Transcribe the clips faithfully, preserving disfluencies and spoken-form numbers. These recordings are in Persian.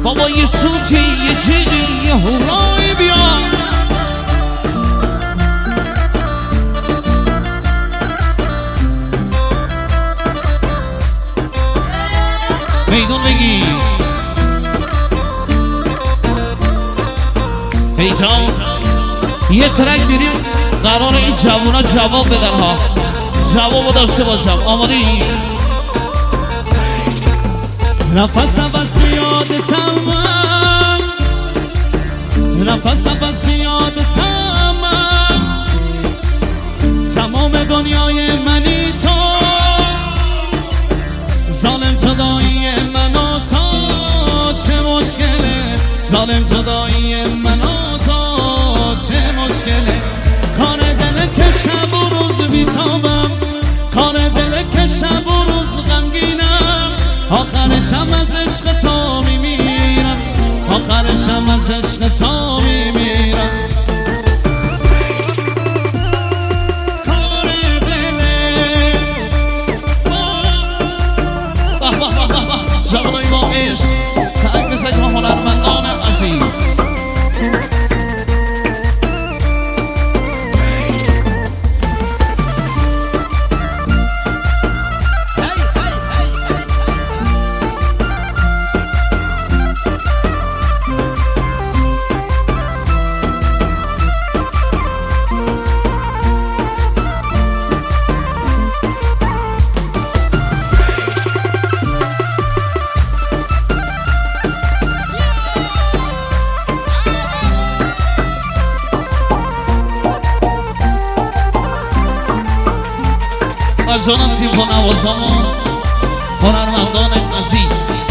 بابا یه سوتی یه جیغی یه هورایی بیا میدون بگی هیجان یه ترک بیریم قرار این جوونا جواب بدن ها جوابو داشته باشم آماده ای؟ نفسم بس بیادتم من نفسم بس بیادتم من تمام دنیای منی تو ظالم جدایی من و تو چه مشکله ظالم جدایی من و تو چه مشکله کار دل که شب و روز بیتابم کار دل که شب و روز غمگینم آخرشم از عشق تو میمیرم آخرشم از عشق تو میمیرم کار دله جوانای با عشق تک بزنید ما هنرمندان عزیز از جانم تیم با نوازامون هنرمندان عزیز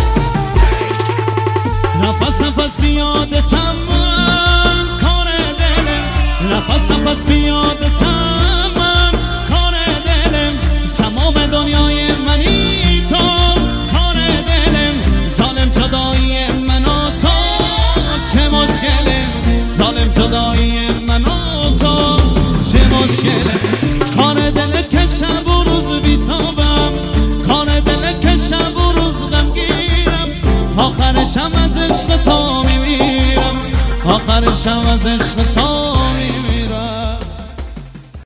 نفسم پس بیادتم من کار دلم نفسم پس بیادتم من کار دلم تمام دنیای منی تو کار دلم ظالم جدایی من و تو چه مشکله ظالم جدایی من و تو چه مشکله کار دل که شب و روز بیتابم کار دل که شب و روز غمگینم آخرشم از عشق تو میمیرم آخرشم از عشق تو